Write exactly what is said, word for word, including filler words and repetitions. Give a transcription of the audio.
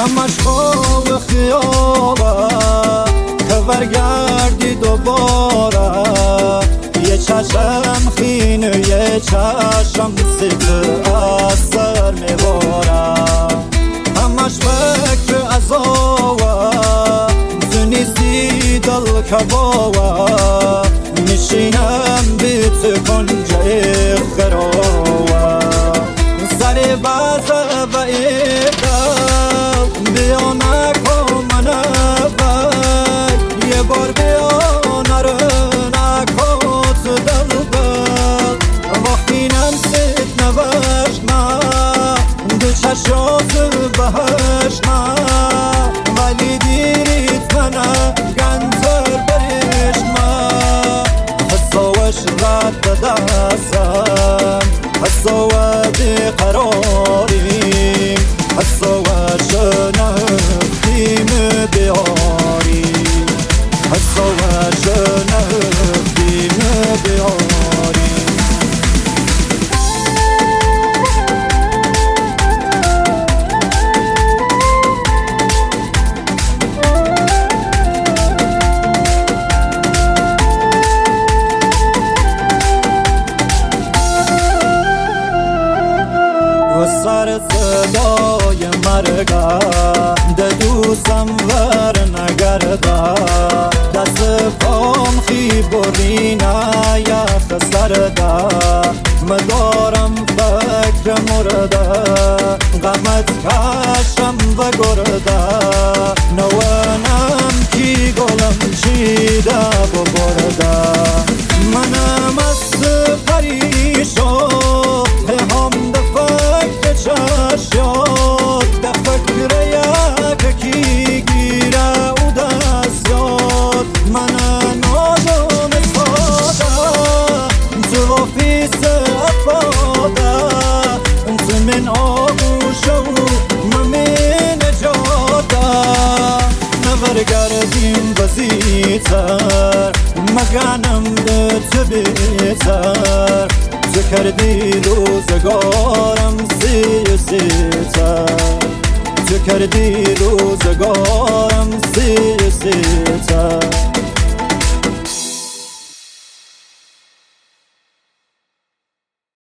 همش خواب خیابه که برگردی دوباره. یه چشم خینه یه چشم سیت از سر میباره. همش فکر عذابه تو نیستی دل کبابه. میشینم بی تو کنجه خرابه. سر بازه و ایدل بیا نکن من اول. یه بار بیا نرو نکن تو دل دل. وقتی نمسید نوشنا دو چشات بهشنا. ولی دیریت منه گنتر برشنا. حساوش رد دستم حساوه بیقراریم. حساوش نهفتیم بیاریم. حساوش نهفتیم بیاریم. و سر صدای مرگه ده دوستم ور نگرده. دست پام خی برینه یخ سرده. مدارم فکر مرده غمت کشم و گرده. نوانم کی گلم چیده و برده. منم از پریشان هم دفکر چشیاد. دفکر یک کی گیره او دستیاد. من نادم ساده تو آفیس افاده. تو من آغوشو ممین جاده. نورگردیم بزیتر مگنم تو بیتر. تو کردی روزگارم سی و سیتر. تو کردی روزگارم سی و سیتر.